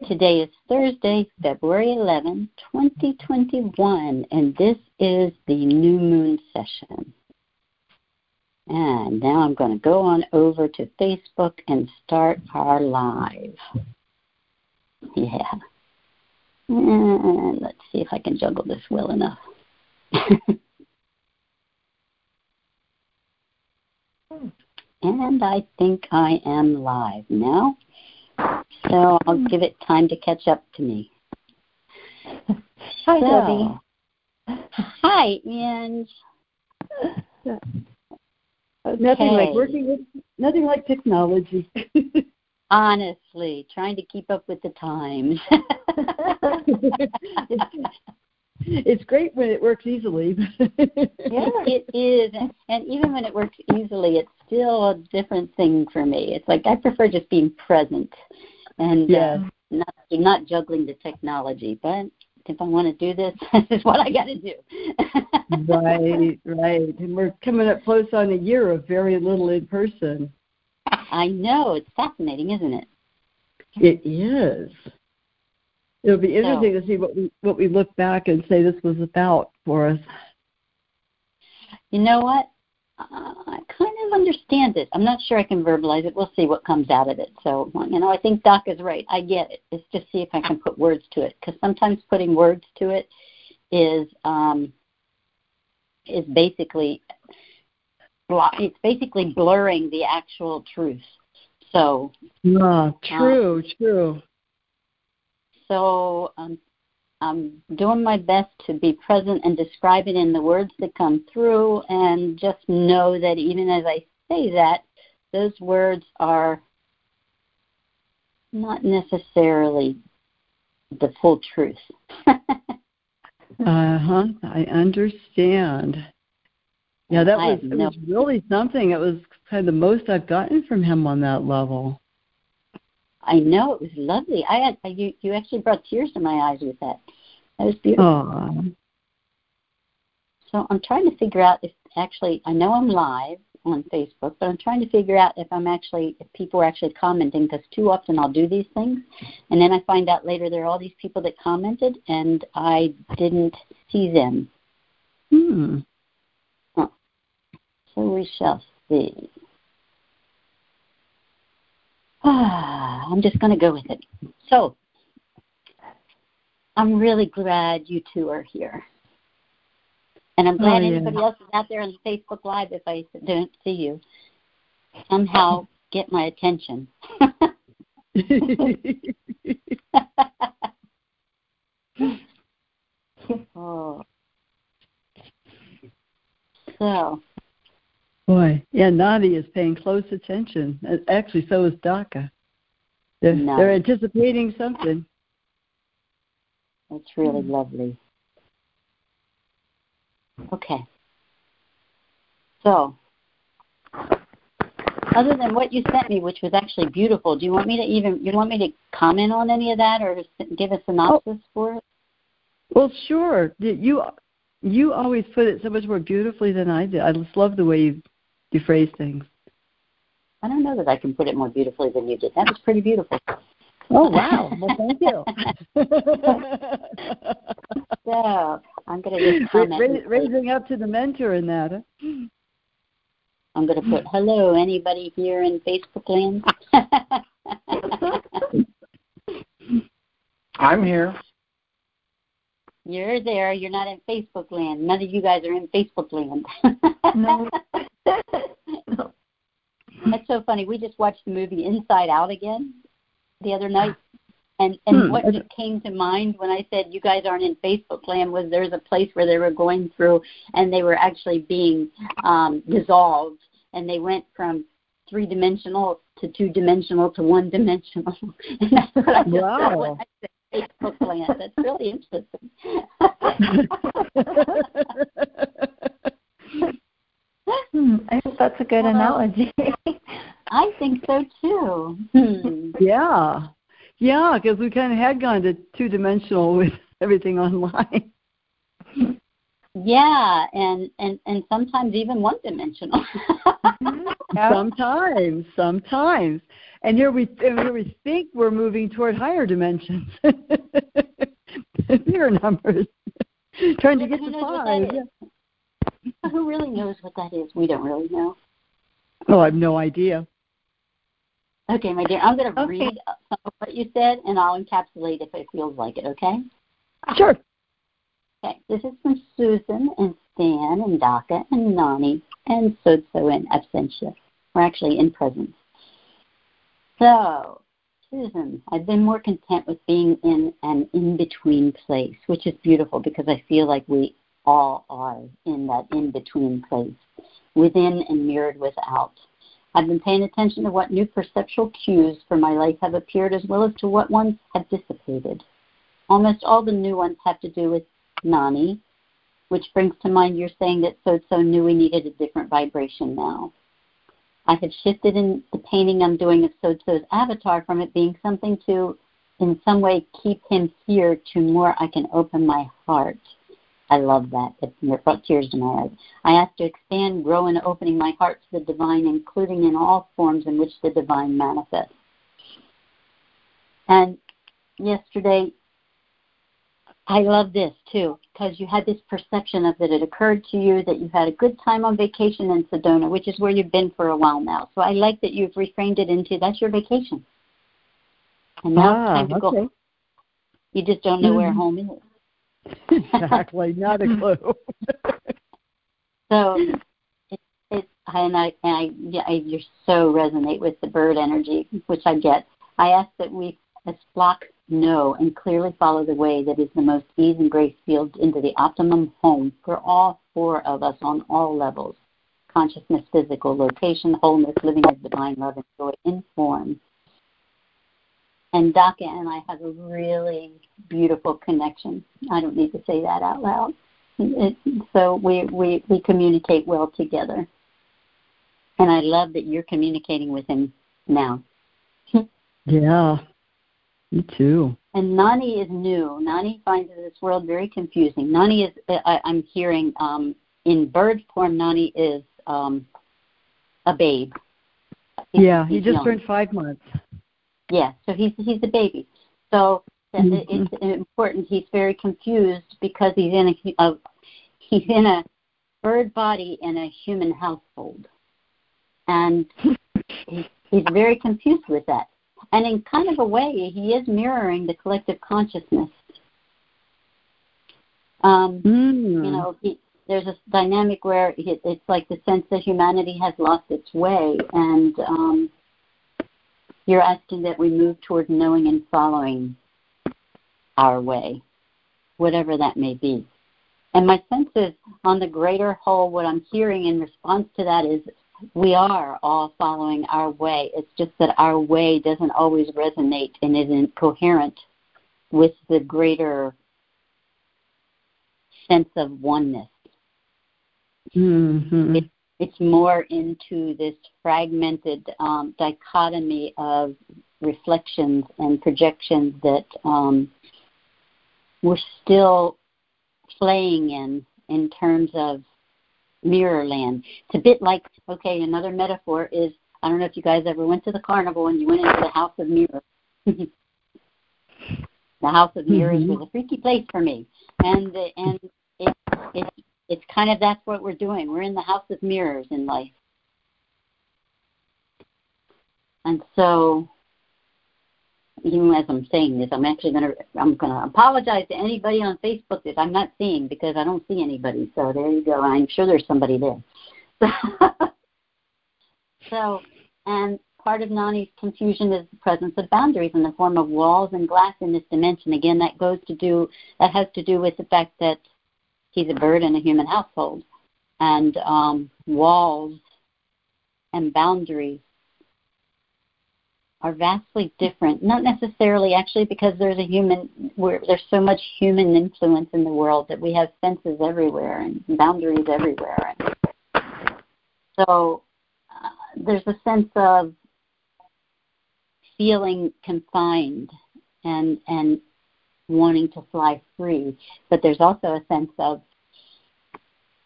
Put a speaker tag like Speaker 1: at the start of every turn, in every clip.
Speaker 1: Today is Thursday, February 11, 2021, and this is the new moon session. And now I'm going to go on over to Facebook and start our live. Yeah. And let's see if I can juggle this well enough. And I think I am live now. So I'll give it time to catch up to me.
Speaker 2: Hi, Debbie.
Speaker 1: Hi, Ange.
Speaker 2: Okay. Nothing like technology.
Speaker 1: Honestly, trying to keep up with the times.
Speaker 2: It's great when it works easily.
Speaker 1: Yeah, it is. And even when it works easily, it's still a different thing for me. It's like I prefer just being present and not juggling the technology. But if I want to do this, this is what I got to do.
Speaker 2: Right. And we're coming up close on a year of very little in person.
Speaker 1: I know. It's fascinating, isn't it?
Speaker 2: It is. It'll be interesting to see what we look back and say this was about for us.
Speaker 1: You know what? I kind of understand it. I'm not sure I can verbalize it. We'll see what comes out of it. So, I think Doc is right. I get it. It's just see if I can put words to it. Because sometimes putting words to it is basically blurring the actual truth. So.
Speaker 2: True.
Speaker 1: So I'm doing my best to be present and describe it in the words that come through, and just know that even as I say that, those words are not necessarily the full truth.
Speaker 2: I understand. Yeah, it was really something. It was kind of the most I've gotten from him on that level.
Speaker 1: I know, it was lovely. You actually brought tears to my eyes with that. That was beautiful.
Speaker 2: Aww.
Speaker 1: So I'm trying to figure out if I know I'm live on Facebook, but I'm trying to figure out if people are actually commenting, because too often I'll do these things, and then I find out later there are all these people that commented, and I didn't see them. Huh. So we shall see. I'm just going to go with it. So, I'm really glad you two are here. And I'm glad anybody else is out there on Facebook Live, if I don't see you. Somehow get my attention. Oh. So.
Speaker 2: Boy, Nadia is paying close attention. Actually, so is Daka. They're anticipating something.
Speaker 1: That's really lovely. Okay. So, other than what you sent me, which was actually beautiful, do you want me to comment on any of that, or give a synopsis for it?
Speaker 2: Well, sure. You always put it so much more beautifully than I did. I just love the way you phrase things.
Speaker 1: I don't know that I can put it more beautifully than you did. That was pretty beautiful.
Speaker 2: Oh, wow. Well, thank you.
Speaker 1: So, I'm going to just comment.
Speaker 2: Raising up to the mentor in that. Huh?
Speaker 1: I'm going to put, hello, anybody here in Facebook land?
Speaker 3: I'm here.
Speaker 1: You're there. You're not in Facebook land. None of you guys are in Facebook land.
Speaker 2: No.
Speaker 1: That's so funny. We just watched the movie Inside Out again the other night. And what just came to mind when I said you guys aren't in Facebook land was there's a place where they were going through and they were actually being dissolved. And they went from 3-dimensional to 2-dimensional to 1-dimensional. And that's what I just thought when I said Facebook land. That's really interesting.
Speaker 4: I think that's a good analogy.
Speaker 1: I think so too.
Speaker 2: Yeah, because we kind of had gone to 2-dimensional with everything online.
Speaker 1: Yeah, and sometimes even 1-dimensional.
Speaker 2: Sometimes. And here we think we're moving toward higher dimensions, bigger numbers, trying to get to 5.
Speaker 1: Yeah. Who really knows what that is? We don't really know.
Speaker 2: Oh, I have no idea.
Speaker 1: Okay, my dear, I'm going to read some of what you said, and I'll encapsulate if it feels like it, okay?
Speaker 2: Sure.
Speaker 1: Okay, this is from Susan and Stan and Daka and Nani and Sotso and Absentia. We're actually in presence. So, Susan, I've been more content with being in an in-between place, which is beautiful because I feel like we all are in that in-between place, within and mirrored without. I've been paying attention to what new perceptual cues for my life have appeared as well as to what ones have dissipated. Almost all the new ones have to do with Nani, which brings to mind your saying that Sotso knew we needed a different vibration now. I have shifted in the painting I'm doing of Sotso's avatar from it being something to, in some way, keep him here to more I can open my heart. I love that. It brought tears to my eyes. I asked to expand, grow, in opening my heart to the divine, including in all forms in which the divine manifests. And yesterday, I love this, too, because you had this perception of that it occurred to you that you had a good time on vacation in Sedona, which is where you've been for a while now. So I like that you've reframed it into that's your vacation. And now it's time to go. You just don't know where home is.
Speaker 2: Exactly, not a clue.
Speaker 1: So, you so resonate with the bird energy, which I get. I ask that we, as flock, know and clearly follow the way that is the most ease and grace fields into the optimum home for all 4 of us on all levels: consciousness, physical, location, wholeness, living as divine love and joy in form. And Daka and I have a really beautiful connection. I don't need to say that out loud. So we communicate well together. And I love that you're communicating with him now.
Speaker 2: Yeah, me too.
Speaker 1: And Nani is new. Nani finds this world very confusing. Nani is, I'm hearing, in bird form, Nani is a babe.
Speaker 2: He just turned 5 months.
Speaker 1: Yeah, so he's a baby. So it's important. He's very confused because he's in a bird body in a human household, and he's very confused with that. And in kind of a way, he is mirroring the collective consciousness. You know, there's a dynamic where it's like the sense that humanity has lost its way, and you're asking that we move toward knowing and following our way, whatever that may be. And my sense is, on the greater whole, what I'm hearing in response to that is we are all following our way. It's just that our way doesn't always resonate and isn't coherent with the greater sense of oneness.
Speaker 2: Mm-hmm.
Speaker 1: It's more into this fragmented dichotomy of reflections and projections that we're still playing in terms of mirror land. It's a bit like, okay, another metaphor is, I don't know if you guys ever went to the carnival and you went into the House of Mirrors. The House of Mirrors was a freaky place for me. And it's kind of, that's what we're doing. We're in the House of Mirrors in life. And so, even as I'm saying this, I'm gonna apologize to anybody on Facebook that I'm not seeing because I don't see anybody. So there you go. I'm sure there's somebody there. So, and part of Nani's confusion is the presence of boundaries in the form of walls and glass in this dimension. Again, that has to do with the fact that he's a bird in a human household, and walls and boundaries are vastly different. Not necessarily, actually, because there's so much human influence in the world that we have fences everywhere and boundaries everywhere. So there's a sense of feeling confined and wanting to fly free, but there's also a sense of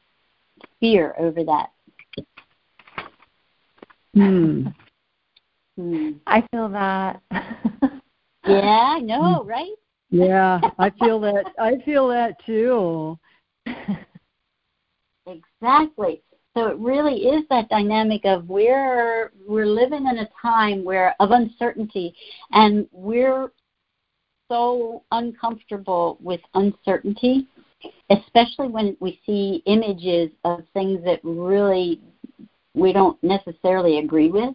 Speaker 1: fear over that.
Speaker 4: I feel that.
Speaker 1: Yeah, I know, right?
Speaker 2: Yeah, I feel that. I feel that too.
Speaker 1: Exactly. So it really is that dynamic of we're living in a time of uncertainty, and we're so uncomfortable with uncertainty, especially when we see images of things that really we don't necessarily agree with,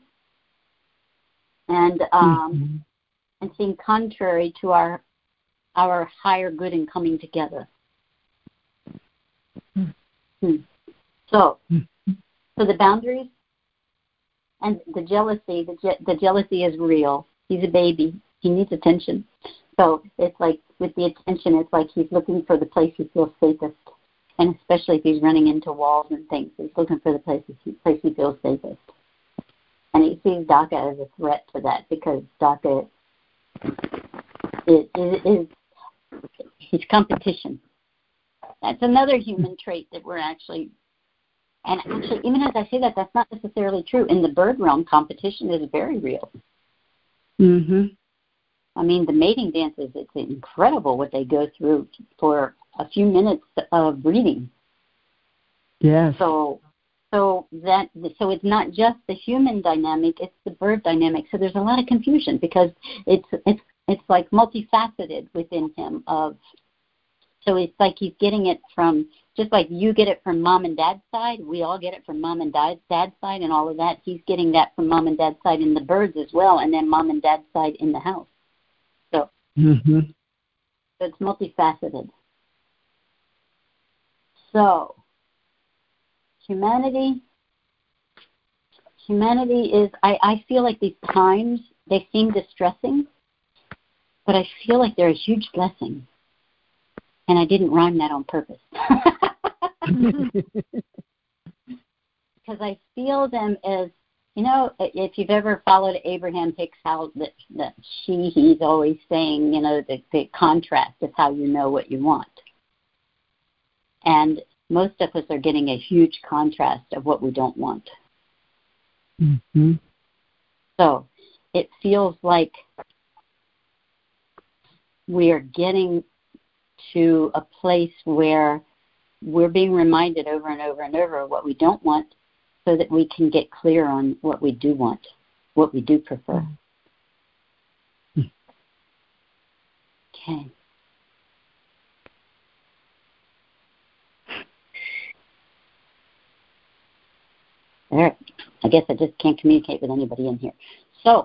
Speaker 1: and and seem contrary to our higher good and coming together. So the boundaries and the jealousy, the jealousy is real. He's a baby. He needs attention. So it's like with the attention, it's like he's looking for the place he feels safest. And especially if he's running into walls and things, he's looking for the place he feels safest. And he sees DACA as a threat to that because DACA is his competition. That's another human trait that we're actually, even as I say that, that's not necessarily true. In the bird realm, competition is very real.
Speaker 2: Mm-hmm.
Speaker 1: I mean, the mating dances, it's incredible what they go through for a few minutes of breeding.
Speaker 2: Yes.
Speaker 1: So it's not just the human dynamic, it's the bird dynamic. So there's a lot of confusion because it's like multifaceted within him so it's like he's getting it from, just like you get it from mom and dad's side, we all get it from mom and dad's side and all of that. He's getting that from mom and dad's side in the birds as well, and then mom and dad's side in the house. So, so it's multifaceted. So humanity is, I feel like these times, they seem distressing, but I feel like they're a huge blessing. And I didn't rhyme that on purpose. Because I feel them as, if you've ever followed Abraham Hicks, how he's always saying, the contrast is how you know what you want. And most of us are getting a huge contrast of what we don't want.
Speaker 2: Mm-hmm.
Speaker 1: So it feels like we are getting to a place where we're being reminded over and over and over of what we don't want so that we can get clear on what we do want, what we do prefer. Okay. There. I guess I just can't communicate with anybody in here. So,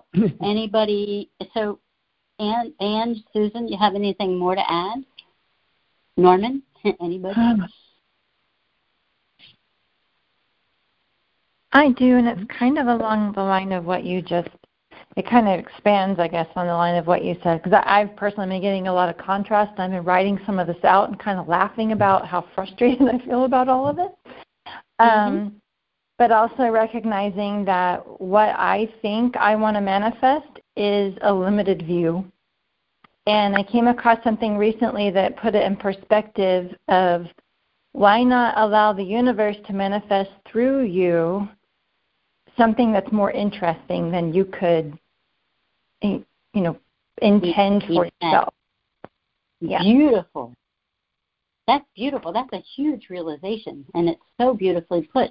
Speaker 1: Anne, Susan, you have anything more to add? Norman, anybody?
Speaker 4: I do, and it's kind of along the line of what you just, it kind of expands, I guess, on the line of what you said, because I've personally been getting a lot of contrast. I've been writing some of this out and kind of laughing about how frustrated I feel about all of it. But also recognizing that what I think I want to manifest is a limited view. And I came across something recently that put it in perspective of why not allow the universe to manifest through you something that's more interesting than you could, intend for yourself.
Speaker 1: Yeah. Beautiful. That's beautiful. That's a huge realization, and it's so beautifully put.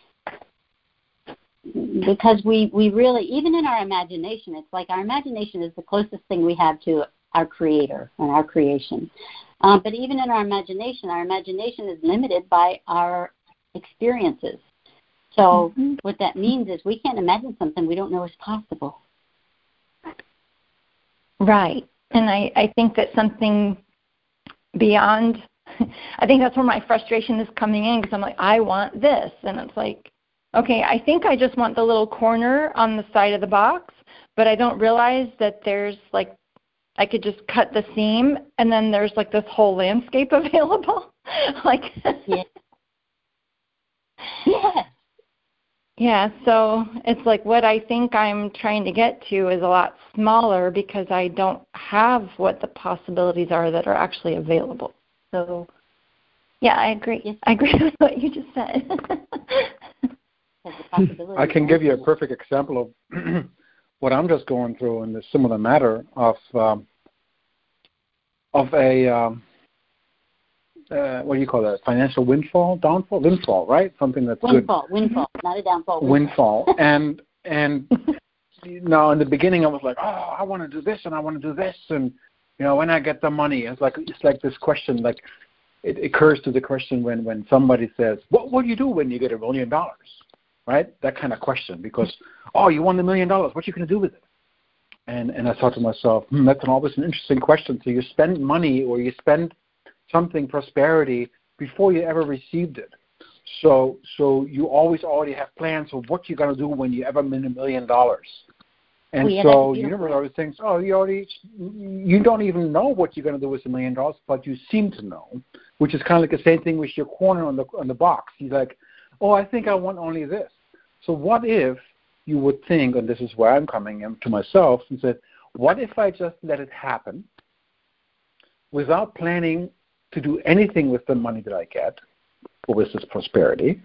Speaker 1: Because we really, even in our imagination, it's like our imagination is the closest thing we have to our Creator and our creation. But even in our imagination is limited by our experiences. So what that means is we can't imagine something we don't know is possible.
Speaker 4: Right. And I think that something beyond, I think that's where my frustration is coming in, because I'm like, I want this. And it's like, okay, I think I just want the little corner on the side of the box, but I don't realize that there's like, I could just cut the seam and then there's like this whole landscape available. Yeah, so it's like what I think I'm trying to get to is a lot smaller because I don't have what the possibilities are that are actually available. So, yeah, I agree. Yes. I agree with what you just said.
Speaker 3: I can give you a perfect example of what I'm just going through in the similar matter of a what do you call that? Financial windfall, right? Something that's
Speaker 1: windfall, not a downfall.
Speaker 3: Windfall, and now in the beginning I was like, oh, I want to do this and I want to do this, and when I get the money, it's like this question, like it occurs to the question when somebody says, what do you do when you get $1 million, right? That kind of question, because you won $1 million, what are you going to do with it? And I thought to myself, that's always an interesting question. So you spend money or you spend something, prosperity, before you ever received it. So you always already have plans of what you're going to do when you ever win $1 million. And so the universe always thinks, you don't even know what you're going to do with $1 million, but you seem to know, which is kind of like the same thing with your corner on the box. He's like, I think I want only this. So what if you would think, and this is where I'm coming in to myself, and said, what if I just let it happen without planning to do anything with the money that I get, or with this prosperity,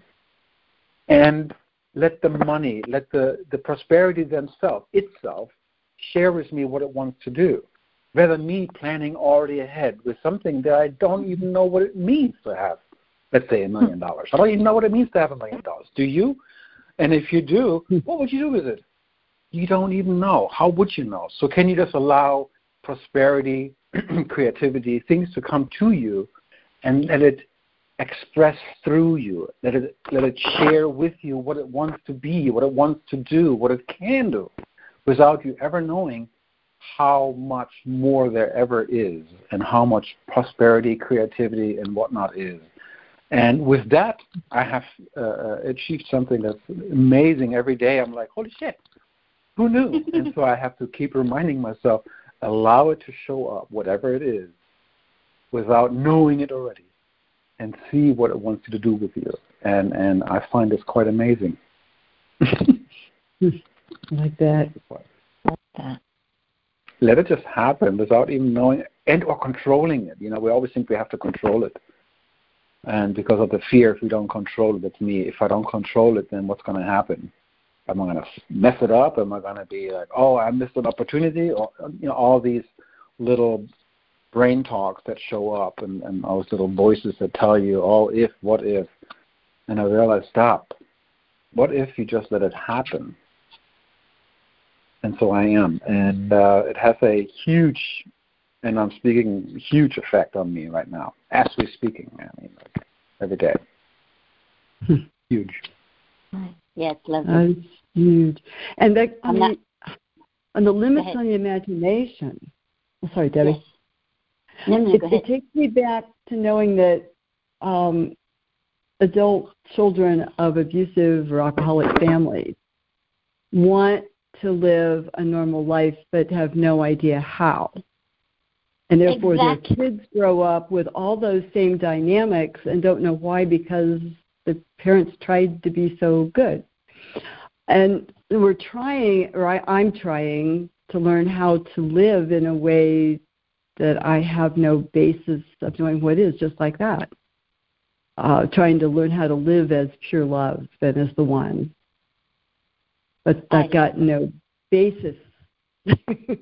Speaker 3: and let the money, let the prosperity itself share with me what it wants to do, rather than me planning already ahead with something that I don't even know what it means to have, let's say, $1 million. I don't even know what it means to have $1 million. Do you? And if you do, what would you do with it? You don't even know. How would you know? So can you just allow prosperity, creativity, things to come to you, and let it express through you, let it share with you what it wants to be, what it wants to do, what it can do, without you ever knowing how much more there ever is, and how much prosperity, creativity, and whatnot is. And with that, I have achieved something that's amazing every day. I'm like, holy shit, who knew? And so I have to keep reminding myself, allow it to show up, whatever it is, without knowing it already, and see what it wants to do with you. And I find this quite amazing.
Speaker 2: Like that.
Speaker 3: Let it just happen without even knowing and or controlling it. We always think we have to control it. And because of the fear, if we don't control it, it's me. If I don't control it, then what's going to happen? Am I going to mess it up? Am I going to be like, I missed an opportunity? Or all these little brain talks that show up, and those little voices that tell you, what if? And I realized, stop. What if you just let it happen? And so I am. And it has a huge, and I'm speaking, huge effect on me right now, as we're speaking. I mean, like, every day. Huge.
Speaker 1: Yes, lovely.
Speaker 2: That's huge. And that, on the limits on the imagination. Sorry, Debbie.
Speaker 1: Yes. No,
Speaker 2: it takes me back to knowing that adult children of abusive or alcoholic families want to live a normal life but have no idea how. And therefore their kids grow up with all those same dynamics and don't know why, because the parents tried to be so good. And we're trying, or I'm trying to learn how to live in a way that I have no basis of knowing what is, just like that. Trying to learn how to live as pure love and as the one. But I've got no basis to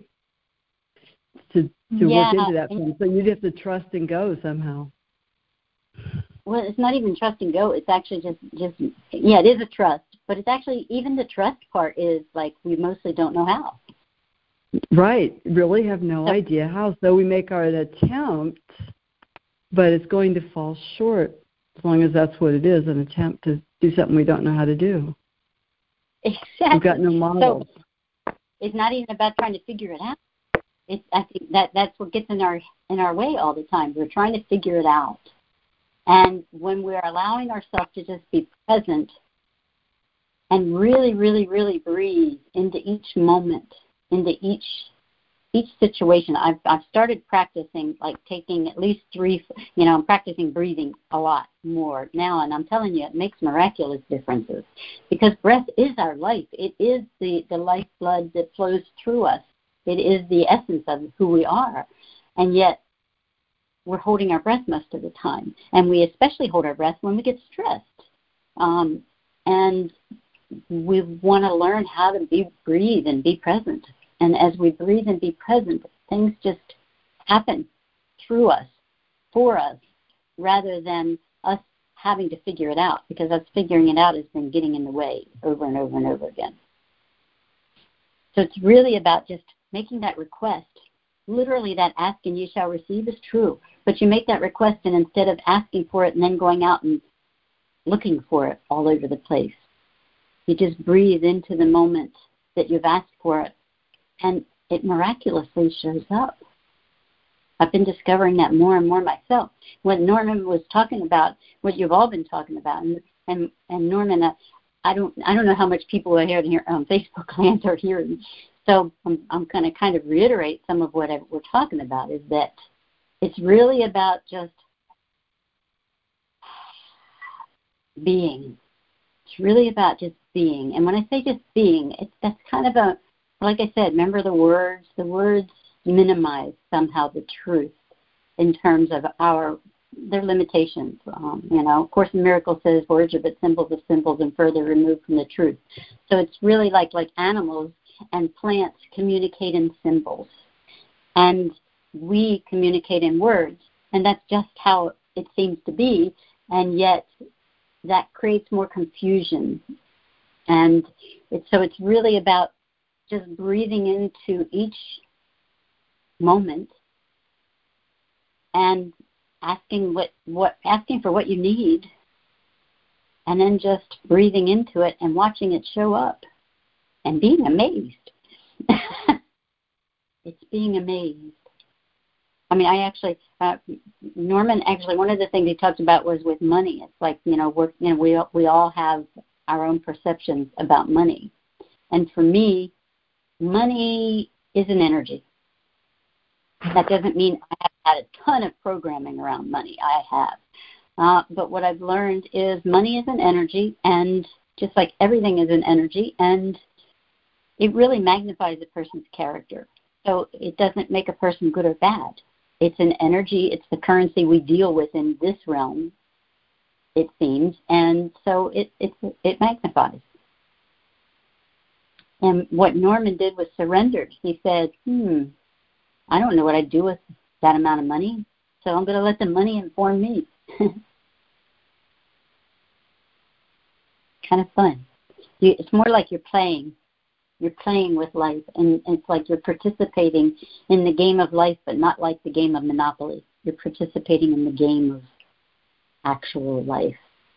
Speaker 2: work into that point. So you'd have to trust and go somehow.
Speaker 1: Well, it's not even trust and go. It's actually just it is a trust. But it's actually, even the trust part is like, we mostly don't know how.
Speaker 2: Right. Really have no idea how. So we make our attempt, but it's going to fall short as long as that's what it is, an attempt to do something we don't know how to do.
Speaker 1: Exactly.
Speaker 2: We've got no models.
Speaker 1: So it's not even about trying to figure it out. I think that's what gets in our way all the time. We're trying to figure it out. And when we're allowing ourselves to just be present and really, really, really breathe into each moment, into each situation. I've started practicing, like taking at least 3, I'm practicing breathing a lot more now, and I'm telling you, it makes miraculous differences, because breath is our life. It is the lifeblood that flows through us. It is the essence of who we are, and yet we're holding our breath most of the time, and we especially hold our breath when we get stressed. And we want to learn how to breathe and be present. And as we breathe and be present, things just happen through us, for us, rather than us having to figure it out, because us figuring it out has been getting in the way over and over and over again. So it's really about just making that request. Literally, that ask and you shall receive is true. But you make that request, and instead of asking for it and then going out and looking for it all over the place, you just breathe into the moment that you've asked for it, and it miraculously shows up. I've been discovering that more and more myself. What Norman was talking about, what you've all been talking about, and Norman, I don't know how much people are here on Facebook Land are hearing. So I'm going to kind of reiterate some of what we're talking about, is that it's really about just being. It's really about just being. And when I say just being, that's kind of a, like I said, remember the words? The words minimize somehow the truth in terms of their limitations. Of Course in Miracles says words are but symbols of symbols and further removed from the truth. So it's really like animals and plants communicate in symbols, and we communicate in words, and that's just how it seems to be, and yet that creates more confusion. And it's really about just breathing into each moment and asking for what you need, and then just breathing into it and watching it show up and being amazed. It's being amazed. I mean, Norman actually, one of the things he talked about was with money. It's like, we all have our own perceptions about money. And for me, money is an energy. That doesn't mean I have had a ton of programming around money. I have. But what I've learned is money is an energy, and just like everything is an energy, and it really magnifies a person's character. So it doesn't make a person good or bad. It's an energy. It's the currency we deal with in this realm, it seems, and so it magnifies. And what Norman did was surrendered. He said, I don't know what I'd do with that amount of money, so I'm going to let the money inform me. Kind of fun. It's more like you're playing. You're playing with life, and it's like you're participating in the game of life, but not like the game of Monopoly. You're participating in the game of actual life.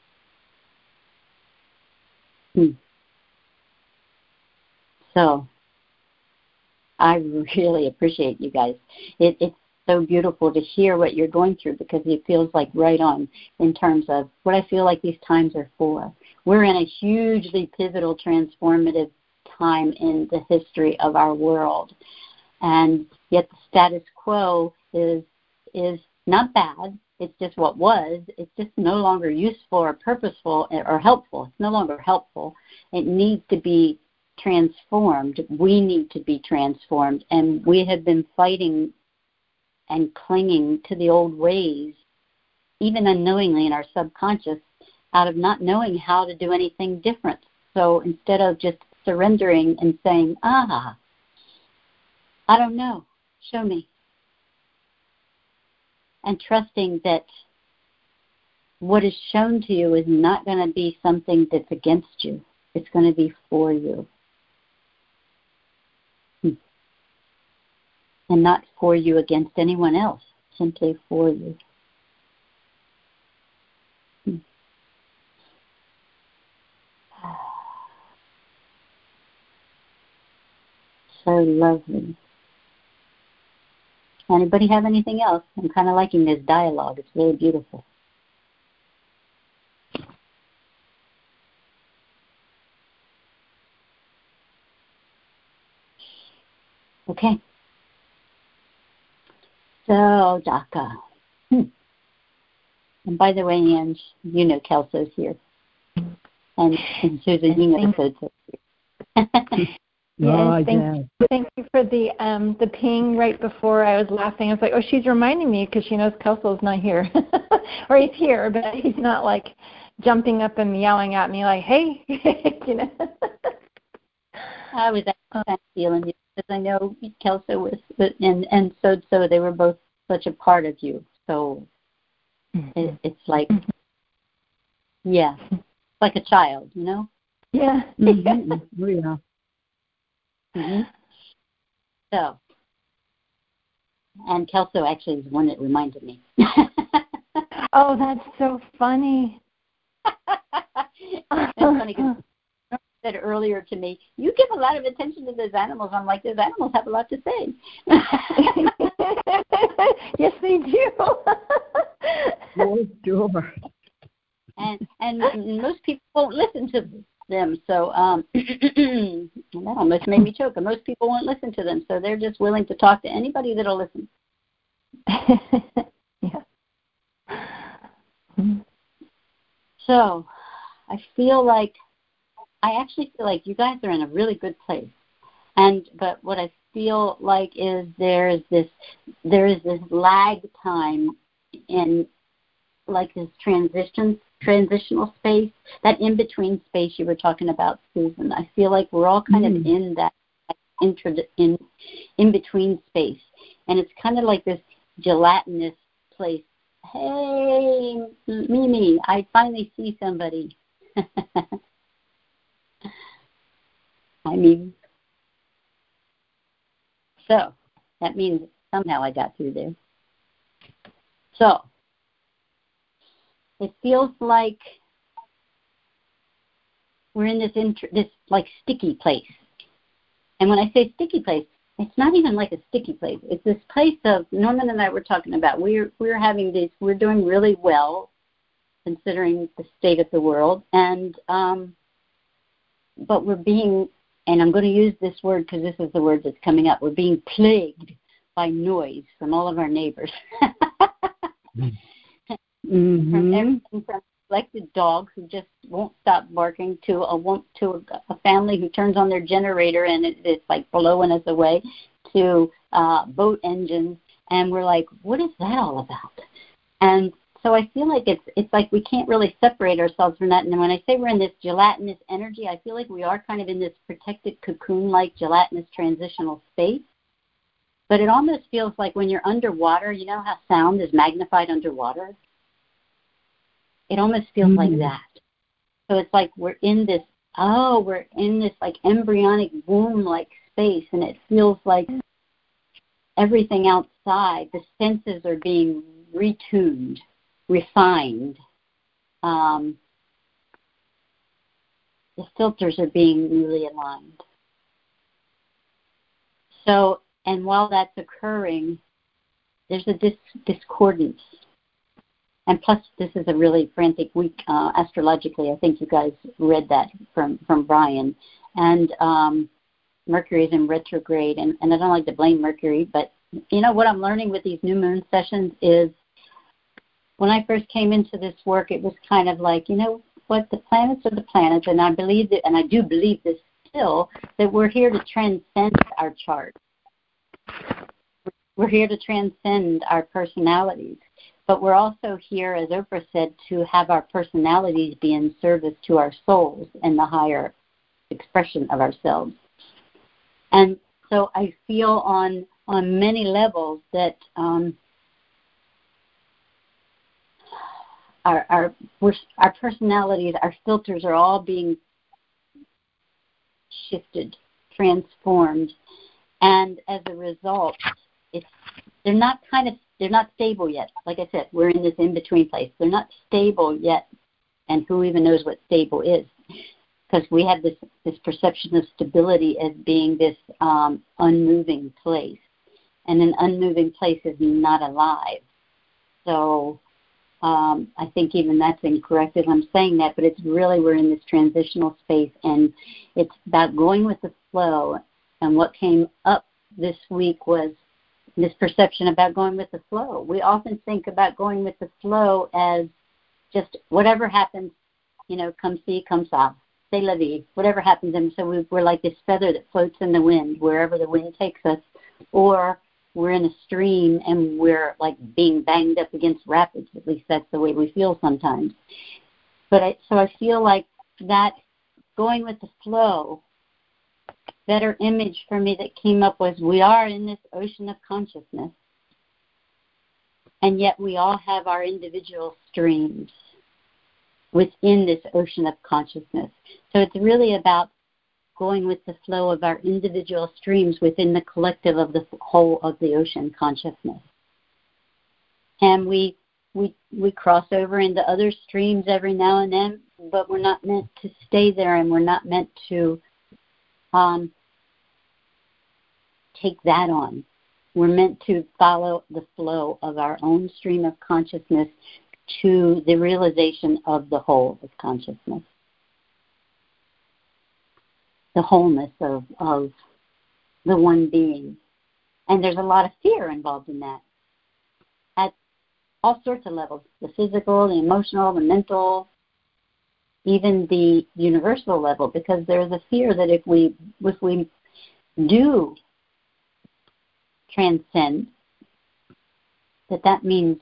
Speaker 1: So I really appreciate you guys. It's so beautiful to hear what you're going through, because it feels like right on in terms of what I feel like these times are for. We're in a hugely pivotal, transformative time in the history of our world, and yet the status quo is not bad. It's just what was. It's just no longer useful or purposeful or helpful. It's no longer helpful. It needs to be transformed. We need to be transformed, and we have been fighting and clinging to the old ways, even unknowingly in our subconscious, out of not knowing how to do anything different. So instead of just surrendering and saying, I don't know, show me, and trusting that what is shown to you is not going to be something that's against you. It's going to be for you. And not for you against anyone else, simply for you. So lovely. Anybody have anything else? I'm kind of liking this dialogue. It's really beautiful. Okay. So, Daka. And by the way, Ange, you know Kelso's here. And Susan, you know Kelso's here.
Speaker 4: Yes, thank you for the ping right before I was laughing. I was like, oh, she's reminding me because she knows Kelso's not here. Or he's here, but he's not like jumping up and yelling at me like, hey, you know.
Speaker 1: I was actually feeling you because I know Kelso was, and so they were both such a part of you. So it's like, yeah, like a child, you know?
Speaker 4: Yeah.
Speaker 2: Mm-hmm. Oh, yeah.
Speaker 1: Mm-hmm. So, and Kelso actually is the one that reminded me.
Speaker 4: Oh, that's so funny.
Speaker 1: It's funny because you said earlier to me, you give a lot of attention to those animals. I'm like, those animals have a lot to say.
Speaker 4: Yes, they do.
Speaker 2: Sure.
Speaker 1: And most people won't listen to them. So that almost made me choke. And most people won't listen to them. So they're just willing to talk to anybody that'll listen.
Speaker 4: Yeah.
Speaker 1: So I actually feel like you guys are in a really good place. But what I feel like is there is this lag time in like this transitional space, that in between space you were talking about, Susan. I feel like we're all kind of in that in between space, and it's kind of like this gelatinous place. Hey, Mimi, I finally see somebody. I mean, so that means somehow I got through there. So it feels like we're in this like sticky place. And when I say sticky place, it's not even like a sticky place. It's this place of, Norman and I were talking about, we're doing really well considering the state of the world, and but we're being, and I'm going to use this word because this is the word that's coming up, we're being plagued by noise from all of our neighbors. From everything from neglected dogs who just won't stop barking to a family who turns on their generator and it's like blowing us away, to boat engines, and we're like, what is that all about? And so I feel like it's like we can't really separate ourselves from that. And when I say we're in this gelatinous energy, I feel like we are kind of in this protected cocoon-like gelatinous transitional space. But it almost feels like when you're underwater, you know how sound is magnified underwater? It almost feels like that. So it's like we're in this like embryonic womb-like space, and it feels like everything outside, the senses are being retuned, refined. The filters are being newly aligned. So, and while that's occurring, there's a discordance. And plus, this is a really frantic week astrologically. I think you guys read that from Brian. And Mercury is in retrograde. And I don't like to blame Mercury, but you know what I'm learning with these new moon sessions is when I first came into this work, it was kind of like, you know what, the planets are the planets. And I believe that, and I do believe this still, that we're here to transcend our chart. We're here to transcend our personalities. But we're also here, as Oprah said, to have our personalities be in service to our souls and the higher expression of ourselves. And so I feel on many levels that our personalities, our filters are all being shifted, transformed, and as a result, they're not stable yet. Like I said, we're in this in-between place. They're not stable yet, and who even knows what stable is? Because we have this perception of stability as being this unmoving place, and an unmoving place is not alive. So I think even that's incorrect as I'm saying that, but it's really we're in this transitional space, and it's about going with the flow. And what came up this week was this perception about going with the flow. We often think about going with the flow as just whatever happens, you know, come see, come ça, c'est la vie, whatever happens. And so we're like this feather that floats in the wind, wherever the wind takes us, or we're in a stream and we're like being banged up against rapids. At least that's the way we feel sometimes. So I feel like that going with the flow, better image for me that came up was we are in this ocean of consciousness, and yet we all have our individual streams within this ocean of consciousness. So it's really about going with the flow of our individual streams within the collective of the whole of the ocean consciousness. And we cross over into other streams every now and then, but we're not meant to stay there, and we're not meant to take that on. We're meant to follow the flow of our own stream of consciousness to the realization of the whole of consciousness, the wholeness of the one being. And there's a lot of fear involved in that at all sorts of levels, the physical, the emotional, the mental, even the universal level, because there's a fear that if we do transcend, that means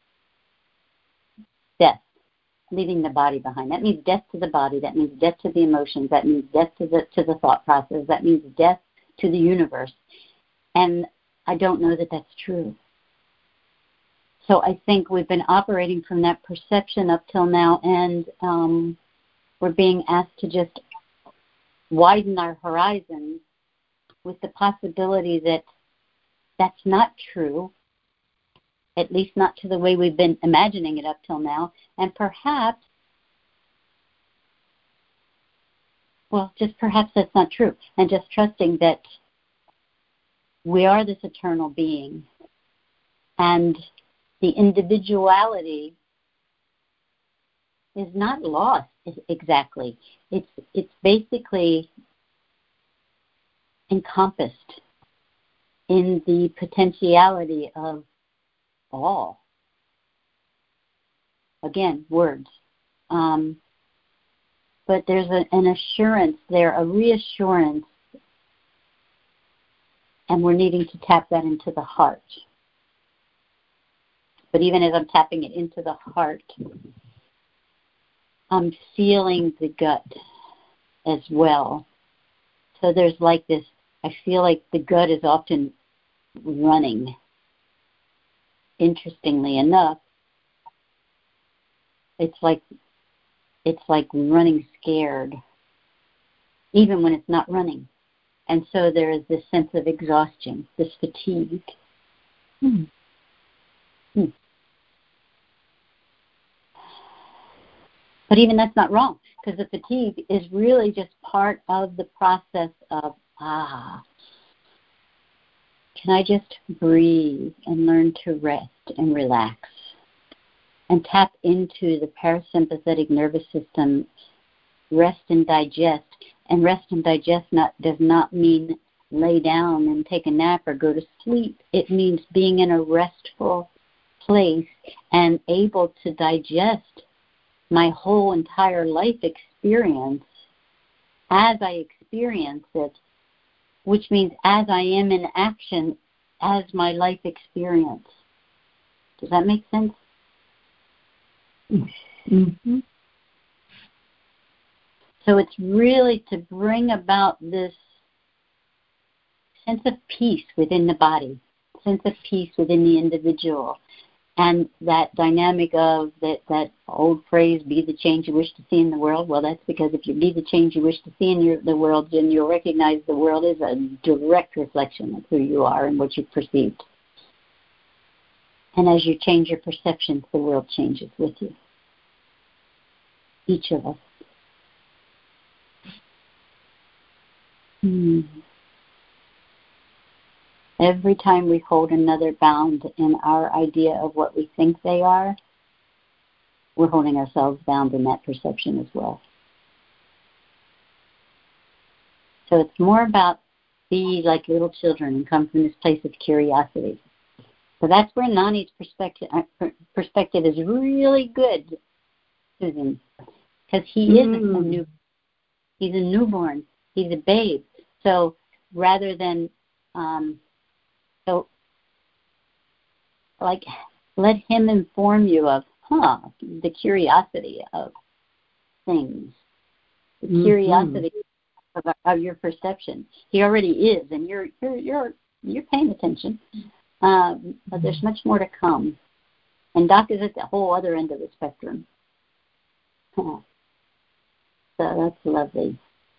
Speaker 1: death, leaving the body behind. That means death to the body. That means death to the emotions. That means death to the thought process. That means death to the universe. And I don't know that that's true. So I think we've been operating from that perception up till now, and we're being asked to just widen our horizons with the possibility that that's not true, at least not to the way we've been imagining it up till now, and perhaps that's not true, and just trusting that we are this eternal being, and the individuality is not lost exactly. It's basically encompassed in the potentiality of all. Again, words. But there's an assurance there, a reassurance, and we're needing to tap that into the heart. But even as I'm tapping it into the heart, I'm feeling the gut as well. So there's like this, I feel like the gut is often running. Interestingly enough, it's like running scared, even when it's not running. And so there is this sense of exhaustion, this fatigue. But even that's not wrong, because the fatigue is really just part of the process of, can I just breathe and learn to rest and relax and tap into the parasympathetic nervous system, rest and digest. And rest and digest does not mean lay down and take a nap or go to sleep. It means being in a restful place and able to digest my whole entire life experience as I experience it, which means as I am in action as my life experience. Does that make sense?
Speaker 2: Mm-hmm.
Speaker 1: So it's really to bring about this sense of peace within the body, sense of peace within the individual, and that dynamic of that old phrase, be the change you wish to see in the world. Well, that's because if you be the change you wish to see in the world, then you'll recognize the world is a direct reflection of who you are and what you've perceived. And as you change your perceptions, the world changes with you. Each of us. Every time we hold another bound in our idea of what we think they are, we're holding ourselves bound in that perception as well. So it's more about be like little children and come from this place of curiosity. So that's where Nani's perspective is really good, Susan, because he isn't a new. He's a newborn. He's a babe. So rather than let him inform you of the curiosity of things. The curiosity of your perception. He already is, and you're paying attention. But there's much more to come. And Doc is at the whole other end of the spectrum. So that's lovely.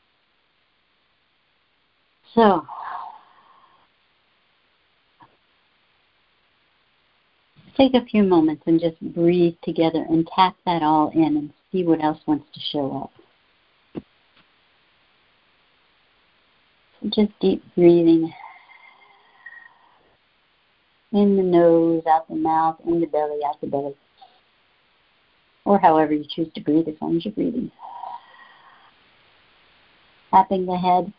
Speaker 1: So take a few moments and just breathe together and tap that all in and see what else wants to show up. So just deep breathing. In the nose, out the mouth, in the belly, out the belly. Or however you choose to breathe, as long as you're breathing. Tapping the head,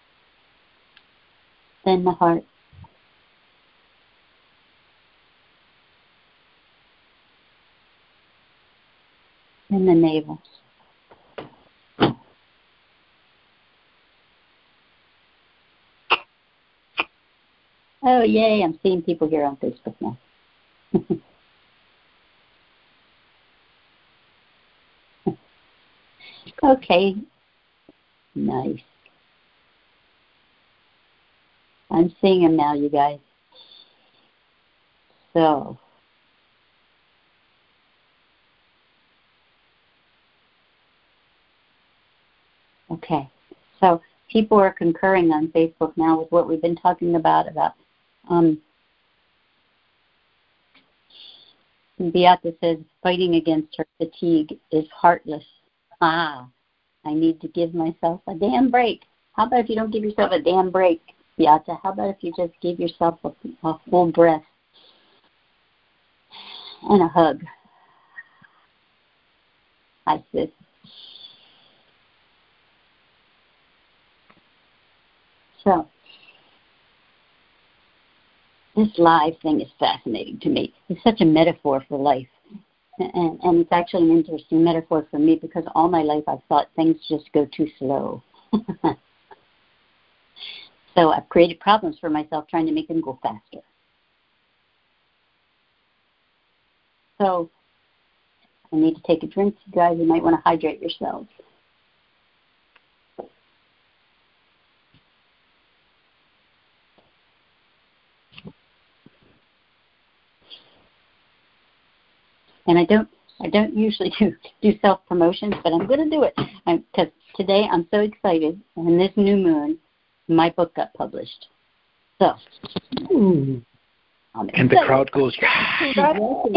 Speaker 1: then the heart. And the navel. Oh, yay, I'm seeing people here on Facebook now. Okay. Nice. I'm seeing them now, you guys. So. Okay. So people are concurring on Facebook now with what we've been talking about Beata says, fighting against her fatigue is heartless. I need to give myself a damn break. How about if you don't give yourself a damn break, Beata? How about if you just give yourself a full breath and a hug? Hi, sis. So, this live thing is fascinating to me. It's such a metaphor for life. And it's actually an interesting metaphor for me because all my life I've thought things just go too slow. So I've created problems for myself trying to make them go faster. So I need to take a drink, you guys. You might want to hydrate yourselves. And I don't usually do self-promotions, but I'm going to do it because today I'm so excited. And this new moon, my book got published. So,
Speaker 3: and the crowd goes, yeah.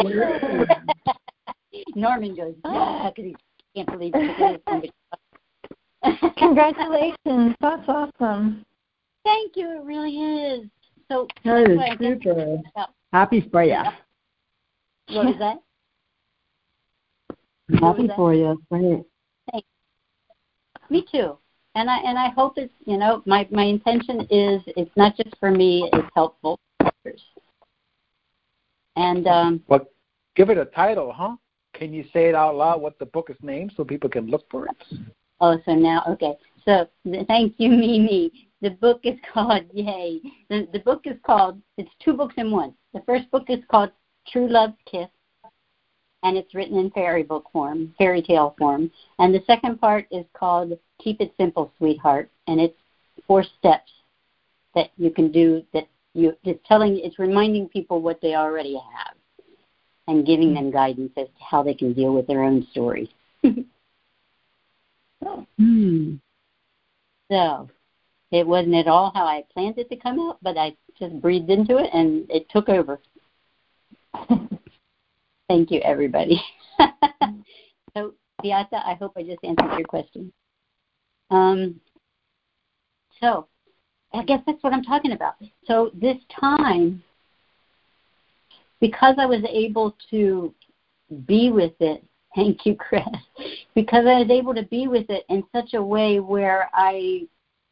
Speaker 1: Norman goes, yeah, because he can't believe it.
Speaker 4: Congratulations. That's awesome.
Speaker 1: Thank you. It really is. So
Speaker 2: that is super. Happy for you.
Speaker 1: What was that?
Speaker 2: Happy for you. Great.
Speaker 1: Thanks. Me too. And I hope it's, my intention is it's not just for me, it's helpful for others. And
Speaker 3: well, give it a title, huh? Can you say it out loud what the book is named so people can look for it?
Speaker 1: Oh, so now, okay. So thank you, Mimi. The book is called, yay. The book is called, it's 2 books in one. The first book is called True Love's Kiss, and it's written in fairy tale form. And the second part is called Keep It Simple, Sweetheart, and it's 4 steps that you can do that it's reminding people what they already have and giving them guidance as to how they can deal with their own story. So it wasn't at all how I planned it to come out, but I just breathed into it and it took over. Thank you, everybody. So, Beata, I hope I just answered your question. So, I guess that's what I'm talking about. So this time, because I was able to be with it, thank you, Chris, because I was able to be with it in such a way where I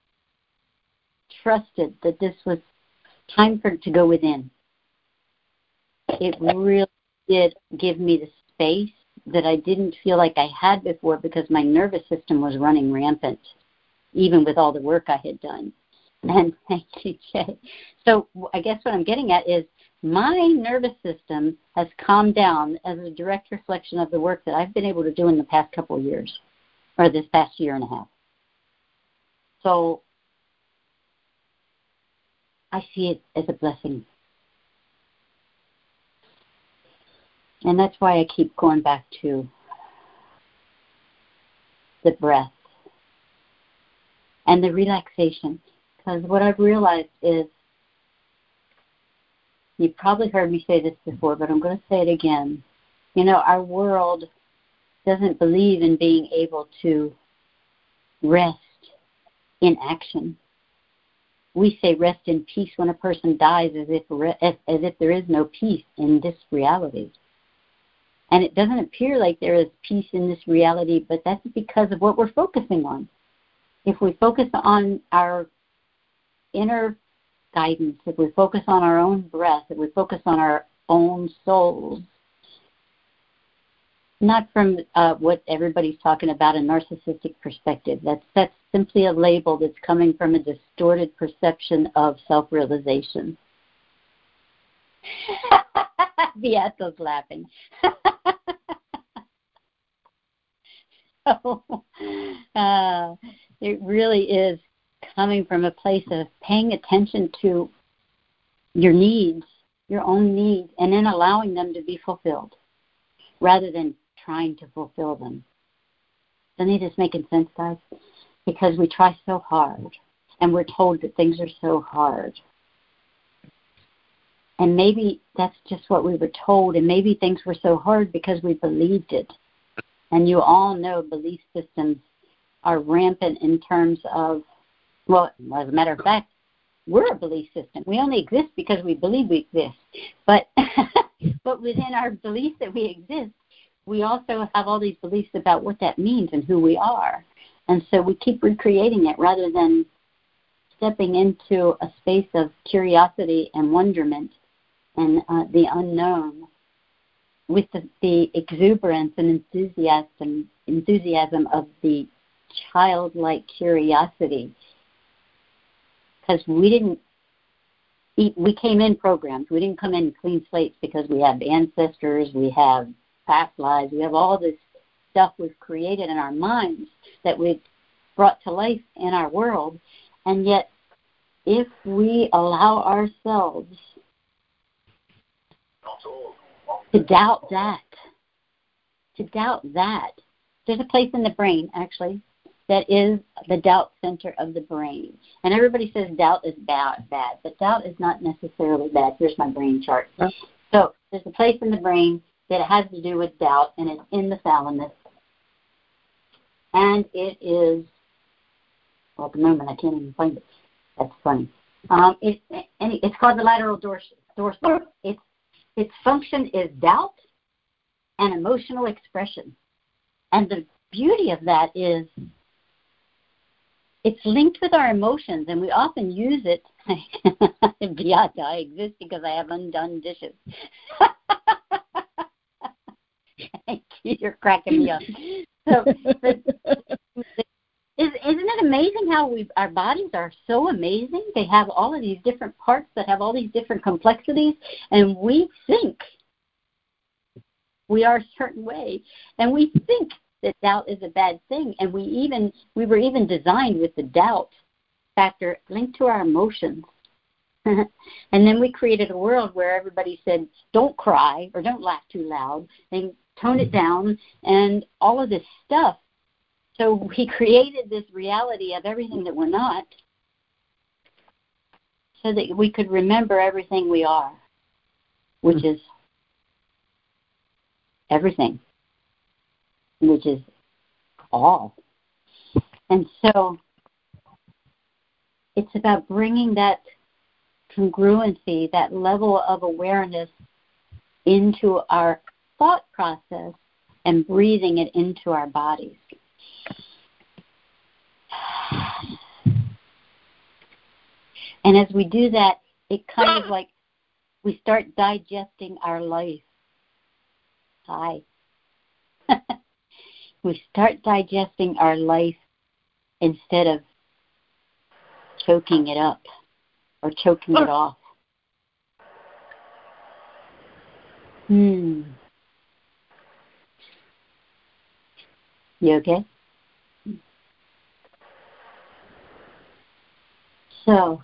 Speaker 1: trusted that this was time for it to go within. It really did give me the space that I didn't feel like I had before because my nervous system was running rampant, even with all the work I had done. And thank you, Jay. So I guess what I'm getting at is my nervous system has calmed down as a direct reflection of the work that I've been able to do in the past couple of years. or this past year and a half. So I see it as a blessing. And that's why I keep going back to the breath and the relaxation. Because what I've realized is, you've probably heard me say this before, but I'm going to say it again. You know, our world doesn't believe in being able to rest in action. We say rest in peace when a person dies, as if there is no peace in this reality. And it doesn't appear like there is peace in this reality, but that's because of what we're focusing on. If we focus on our inner guidance, if we focus on our own breath, if we focus on our own souls, not from what everybody's talking about, a narcissistic perspective. That's simply a label that's coming from a distorted perception of self-realization. Beato's laughing. So, it really is coming from a place of paying attention to your needs, your own needs, and then allowing them to be fulfilled rather than trying to fulfill them. Doesn't this making sense, guys? Because we try so hard, and we're told that things are so hard. And maybe that's just what we were told, and maybe things were so hard because we believed it. And you all know belief systems are rampant in terms of, well, as a matter of fact, we're a belief system. We only exist because we believe we exist. But but within our belief that we exist, we also have all these beliefs about what that means and who we are. And so we keep recreating it rather than stepping into a space of curiosity and wonderment and the unknown with the exuberance and enthusiasm of the childlike curiosity. Because we came in programmed. We didn't come in clean slates because we have ancestors, we have past lives, we have all this stuff we've created in our minds that we've brought to life in our world. And yet, if we allow ourselves to doubt that, there's a place in the brain, actually, that is the doubt center of the brain. And everybody says doubt is bad, but doubt is not necessarily bad. Here's my brain chart. So there's a place in the brain that has to do with doubt, and it's in the thalamus. And it is, well, at the moment I can't even find it. That's funny. It's called the lateral dorsal. Its function is doubt and emotional expression. And the beauty of that is it's linked with our emotions, and we often use it. Beata, I exist because I have undone dishes. You're cracking me up. So, isn't it amazing how our bodies are so amazing? They have all of these different parts that have all these different complexities, and we think we are a certain way, and we think that doubt is a bad thing, and we were even designed with the doubt factor linked to our emotions. And then we created a world where everybody said, don't cry or don't laugh too loud, and tone it down, and all of this stuff. So we created this reality of everything that we're not so that we could remember everything we are, which is everything, which is all. And so it's about bringing that congruency, that level of awareness into our thought process and breathing it into our bodies. And as we do that, it kind of like we start digesting our life. Hi. We start digesting our life instead of choking it up or choking it off. You okay? So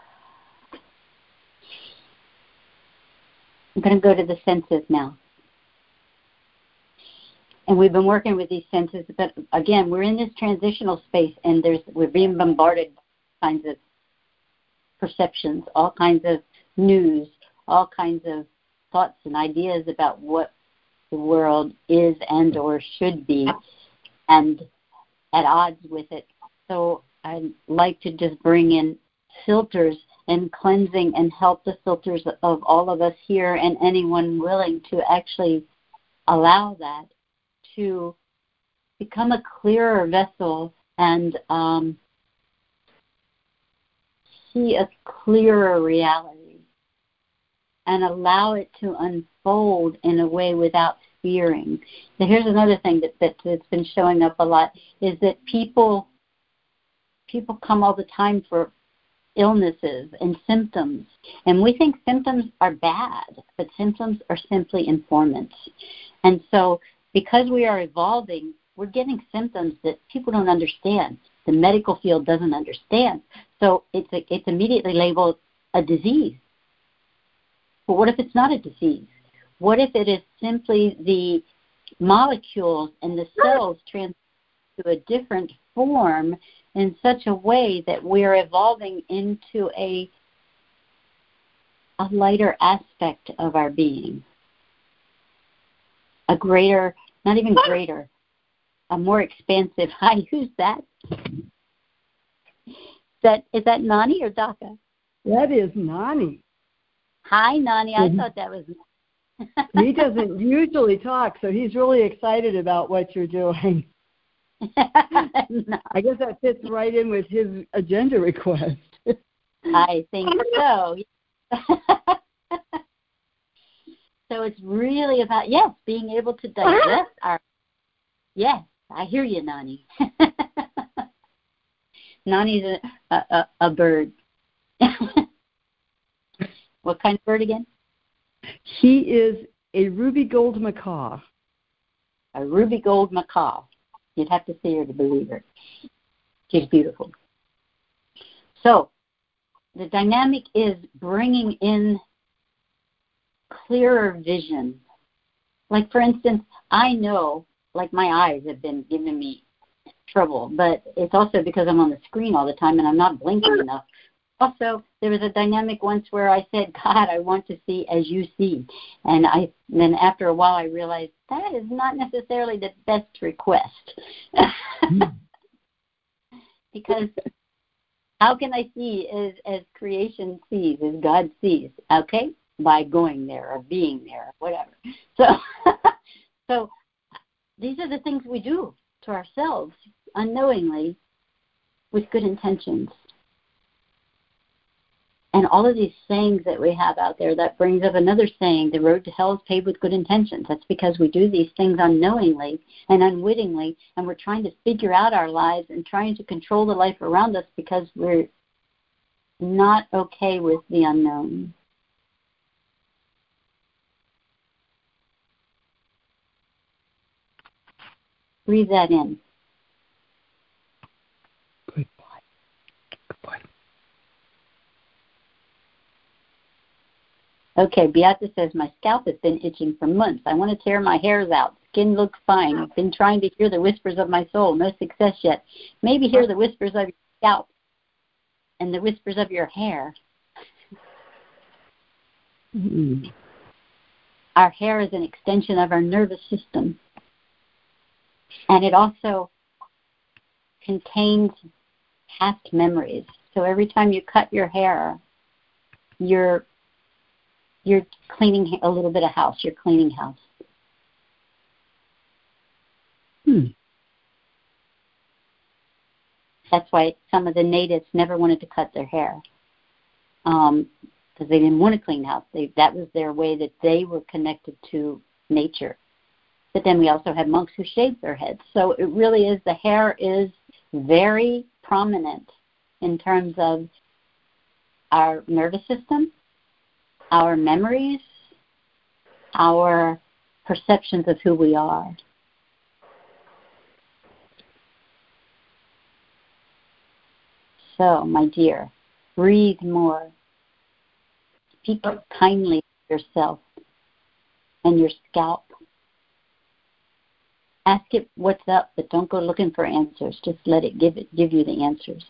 Speaker 1: I'm going to go to the senses now. And we've been working with these senses, but again, we're in this transitional space, and we're being bombarded with all kinds of perceptions, all kinds of news, all kinds of thoughts and ideas about what the world is and or should be, and at odds with it. So I'd like to just bring in filters and cleansing and help the filters of all of us here and anyone willing to actually allow that to become a clearer vessel and see a clearer reality and allow it to unfold in a way without fearing. Now, here's another thing that's been showing up a lot is that people come all the time for illnesses and symptoms, and we think symptoms are bad, but symptoms are simply informants. And so because we are evolving, we're getting symptoms that people don't understand. The medical field doesn't understand. So it's immediately labeled a disease. But what if it's not a disease? What if it is simply the molecules and the cells transfer to a different form in such a way that we're evolving into a lighter aspect of our being? A greater, not even greater, a more expansive. Hi, who's that? Is that Nani or Daka?
Speaker 2: That is Nani.
Speaker 1: Hi, Nani. I thought that was.
Speaker 2: He doesn't usually talk, so he's really excited about what you're doing. I guess that fits right in with his agenda request.
Speaker 1: I think so. So it's really about, being able to digest our... Yes, I hear you, Nani. Nani's a bird. What kind of bird again?
Speaker 2: He is a ruby gold macaw.
Speaker 1: A ruby gold macaw. You'd have to see her to believe her. She's beautiful. So the dynamic is bringing in clearer vision. Like, for instance, I know, like, my eyes have been giving me trouble, but it's also because I'm on the screen all the time and I'm not blinking enough. Also, there was a dynamic once where I said, God, I want to see as you see. And then after a while I realized that is not necessarily the best request. Because how can I see as creation sees, as God sees? Okay? By going there or being there or whatever. So these are the things we do to ourselves unknowingly with good intentions. And all of these sayings that we have out there, that brings up another saying, the road to hell is paved with good intentions. That's because we do these things unknowingly and unwittingly, and we're trying to figure out our lives and trying to control the life around us because we're not okay with the unknown. Breathe that in. Okay, Beata says, my scalp has been itching for months. I want to tear my hairs out. Skin looks fine. I've been trying to hear the whispers of my soul. No success yet. Maybe hear the whispers of your scalp and the whispers of your hair. Mm-hmm. Our hair is an extension of our nervous system. And it also contains past memories. So every time you cut your hair, you're cleaning a little bit of house. You're cleaning house. That's why some of the natives never wanted to cut their hair because they didn't want to clean house. That was their way that they were connected to nature. But then we also have monks who shave their heads. So it really is, the hair is very prominent in terms of our nervous system, our memories, our perceptions of who we are. So, my dear, Breathe more. Speak kindly to yourself and your scalp. Ask it what's up, but don't go looking for answers. Just let it give you the answers.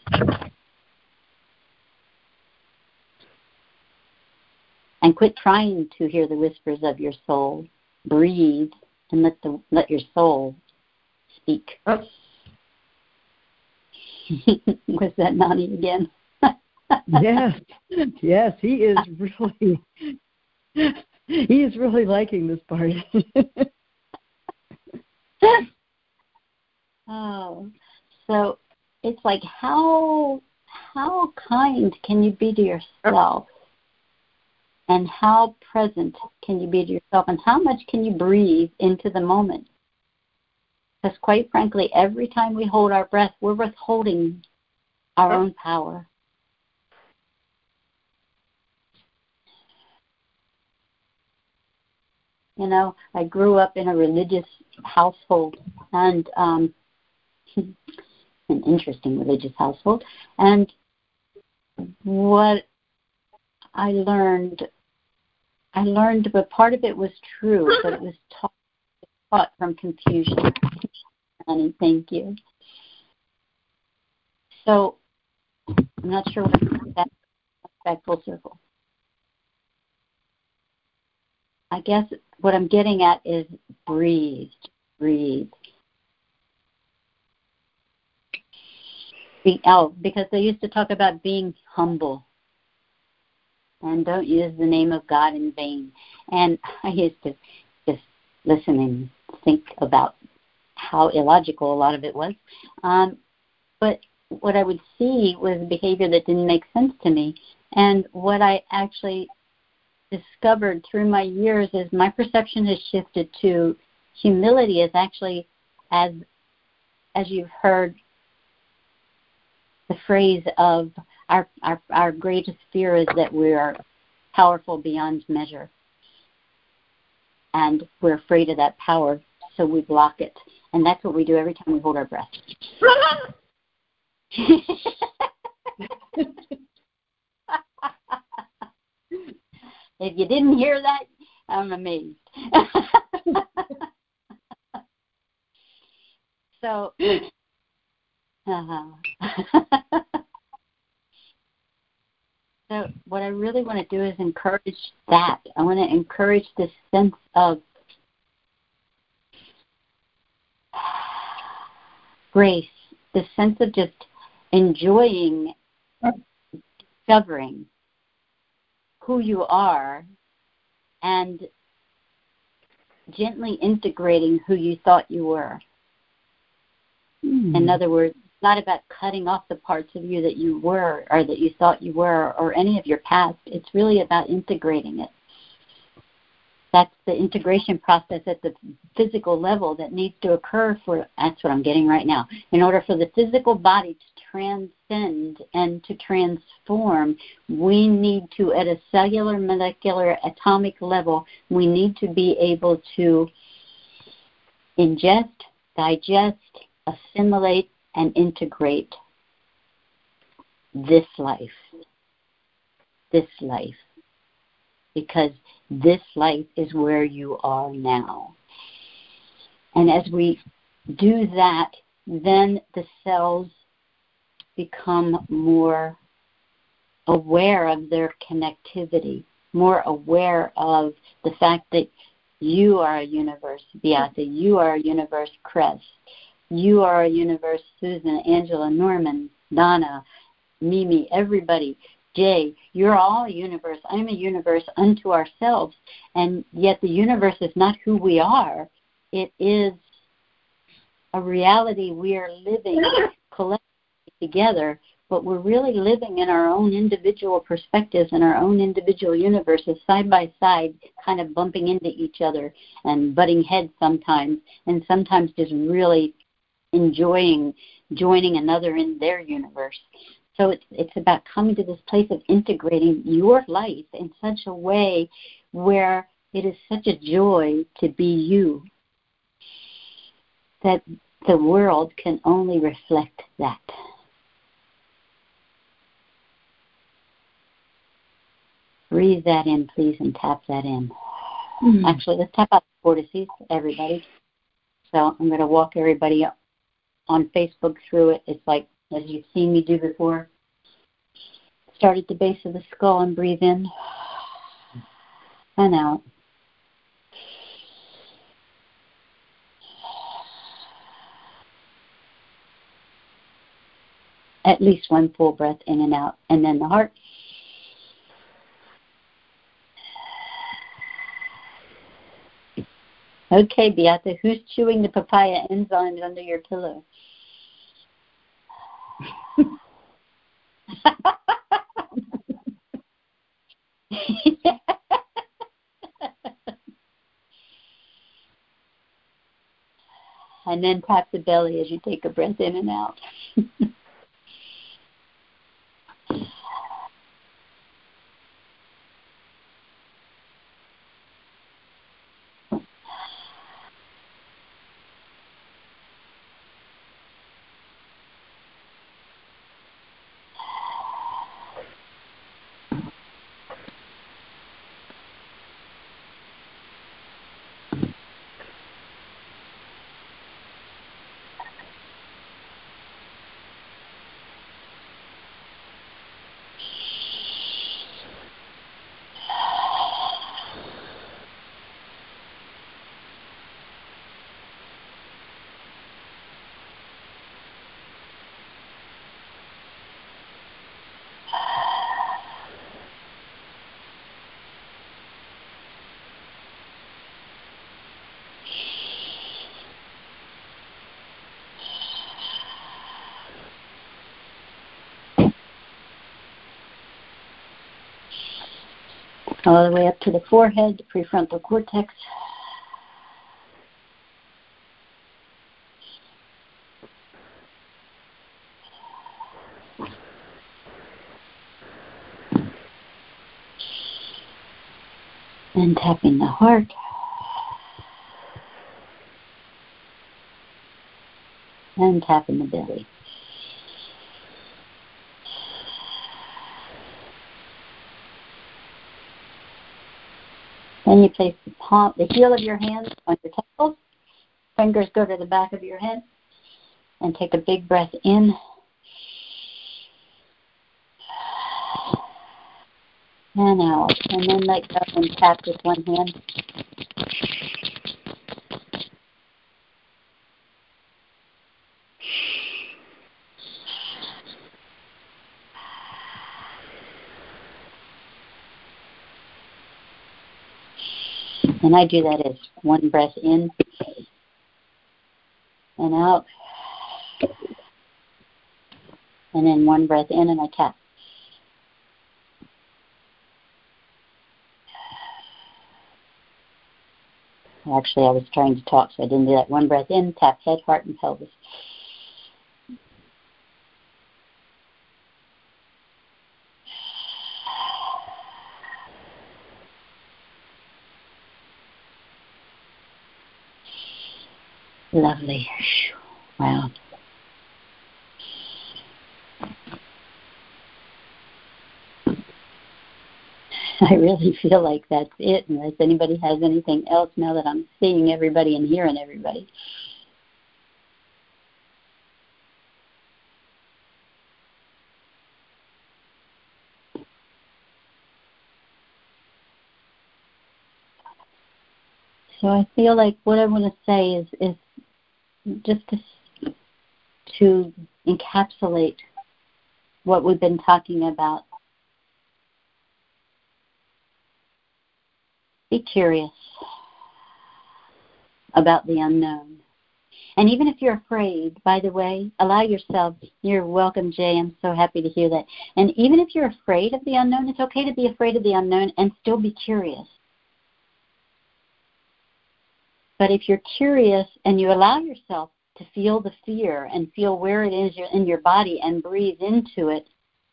Speaker 1: And quit trying to hear the whispers of your soul. Breathe and let your soul speak. Was that Nani again?
Speaker 2: Yes, he is really liking this part.
Speaker 1: Oh, so it's like how kind can you be to yourself, and how present can you be to yourself, and how much can you breathe into the moment? Because quite frankly, every time we hold our breath, we're withholding our own power. You know, I grew up in a religious household, and an interesting religious household. And what I learned, but part of it was true, but it was taught from confusion. Honey, thank you. So I'm not sure what that's back full circle. I guess what I'm getting at is breathe. Because they used to talk about being humble and don't use the name of God in vain. And I used to just listen and think about how illogical a lot of it was. But what I would see was behavior that didn't make sense to me. And what I actually discovered through my years is my perception has shifted to humility is actually, as you've heard the phrase of our greatest fear is that we are powerful beyond measure. And we're afraid of that power, so we block it. And that's what we do every time we hold our breath. If you didn't hear that, I'm amazed. So, so what I really want to do is encourage that. I want to encourage this sense of grace, this sense of just enjoying, discovering who you are and gently integrating who you thought you were. In other words, it's not about cutting off the parts of you that you were or that you thought you were or any of your past. It's really about integrating it. That's the integration process at the physical level that needs to occur that's what I'm getting right now. In order for the physical body to transcend and to transform, we need to, at a cellular, molecular, atomic level, we need to be able to ingest, digest, assimilate, and integrate this life. Because this life is where you are now. And as we do that, then the cells become more aware of their connectivity, more aware of the fact that you are a universe, Beata, you are a universe, Cress, you are a universe, Susan, Angela, Norman, Donna, Mimi, everybody. Jay, you're all a universe. I'm a universe unto ourselves. And yet the universe is not who we are. It is a reality we are living collectively together, but we're really living in our own individual perspectives and our own individual universes side by side, kind of bumping into each other and butting heads sometimes, and sometimes just really enjoying joining another in their universe. So it's about coming to this place of integrating your life in such a way where it is such a joy to be you, that the world can only reflect that. Breathe that in, please, and tap that in. Actually, let's tap out the vortices, everybody. So I'm going to walk everybody up on Facebook through it. It's like, as you've seen me do before. Start at the base of the skull and breathe in and out. At least one full breath in and out. And then the heart. Okay, Beata, who's chewing the papaya enzymes under your pillow? And then tap the belly as you take a breath in and out. All the way up to the forehead, the prefrontal cortex. And tapping the heart. And tapping the belly. Then you place the heel of your hands on your temples. Fingers go to the back of your head. And take a big breath in. And out. And then let go and tap with one hand. And I do that as one breath in and out. And then one breath in and I tap. Actually, I was trying to talk, so I didn't do that. One breath in, tap head, heart, and pelvis. Lovely. Wow. I really feel like that's it, unless anybody has anything else now that I'm seeing everybody and hearing everybody. So I feel like what I want to say is just to encapsulate what we've been talking about. Be curious about the unknown. And even if you're afraid, by the way, allow yourself, you're welcome, Jay, I'm so happy to hear that. And even if you're afraid of the unknown, it's okay to be afraid of the unknown and still be curious. But if you're curious and you allow yourself to feel the fear and feel where it is in your body and breathe into it,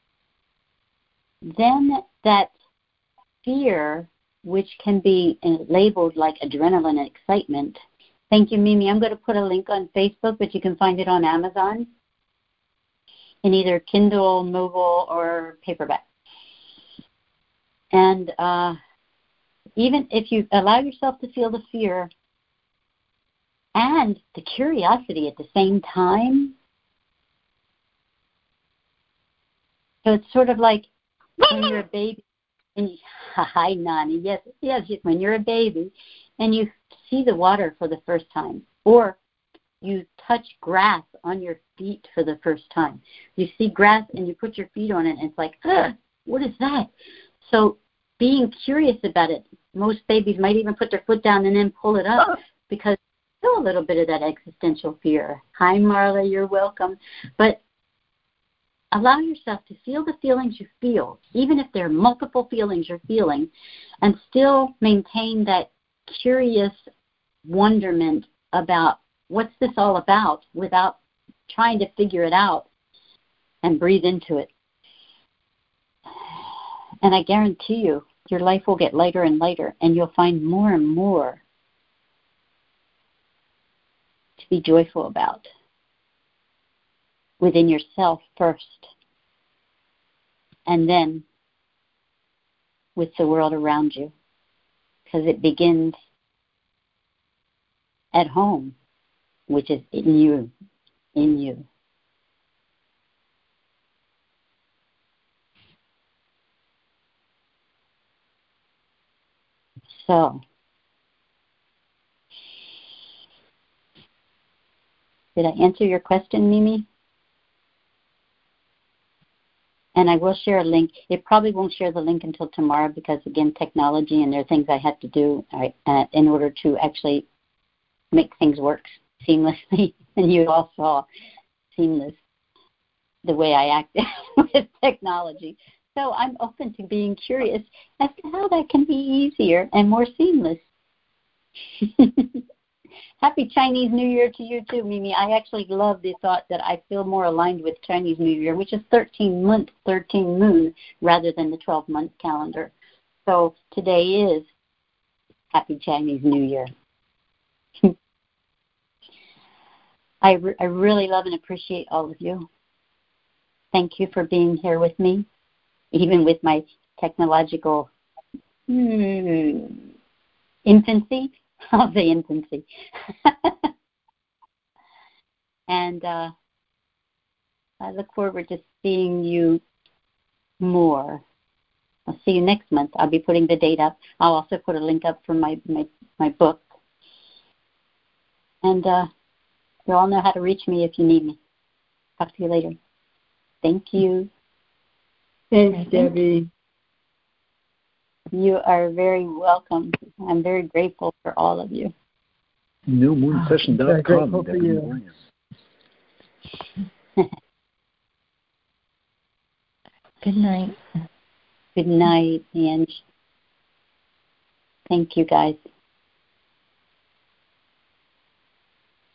Speaker 1: then that fear, which can be labeled like adrenaline and excitement. Thank you, Mimi. I'm going to put a link on Facebook, but you can find it on Amazon in either Kindle, mobile, or paperback. And even if you allow yourself to feel the fear and the curiosity at the same time, so it's sort of like when you're a baby, and hi, Nani, yes, when you're a baby and you see the water for the first time, or you touch grass on your feet for the first time. You see grass and you put your feet on it and it's like, what is that? So being curious about it, most babies might even put their foot down and then pull it up because there's still a little bit of that existential fear. Hi, Marla, you're welcome. But allow yourself to feel the feelings you feel, even if there are multiple feelings you're feeling, and still maintain that curious wonderment about what's this all about without trying to figure it out, and breathe into it. And I guarantee you, your life will get lighter and lighter, and you'll find more and more to be joyful about within yourself first, and then with the world around you, because it begins at home, which is in you. So, did I answer your question, Mimi? And I will share a link. It probably won't share the link until tomorrow because, again, technology, and there are things I have to do in order to actually make things work seamlessly. And you all saw seamless the way I acted with technology. So I'm open to being curious as to how that can be easier and more seamless. Happy Chinese New Year to you too, Mimi. I actually love the thought that I feel more aligned with Chinese New Year, which is 13 months, 13 moon, rather than the 12-month calendar. So today is Happy Chinese New Year. I really love and appreciate all of you. Thank you for being here with me, even with my technological infancy. I'll say infancy. And I look forward to seeing you more. I'll see you next month. I'll be putting the date up. I'll also put a link up for my book. And you all know how to reach me if you need me. Talk to you later. Thank you.
Speaker 2: Thanks, Debbie.
Speaker 1: You are very welcome. I'm very grateful for all of you.
Speaker 3: NewMoonSession.com.
Speaker 4: Good night.
Speaker 1: Good night, Ange. Thank you, guys.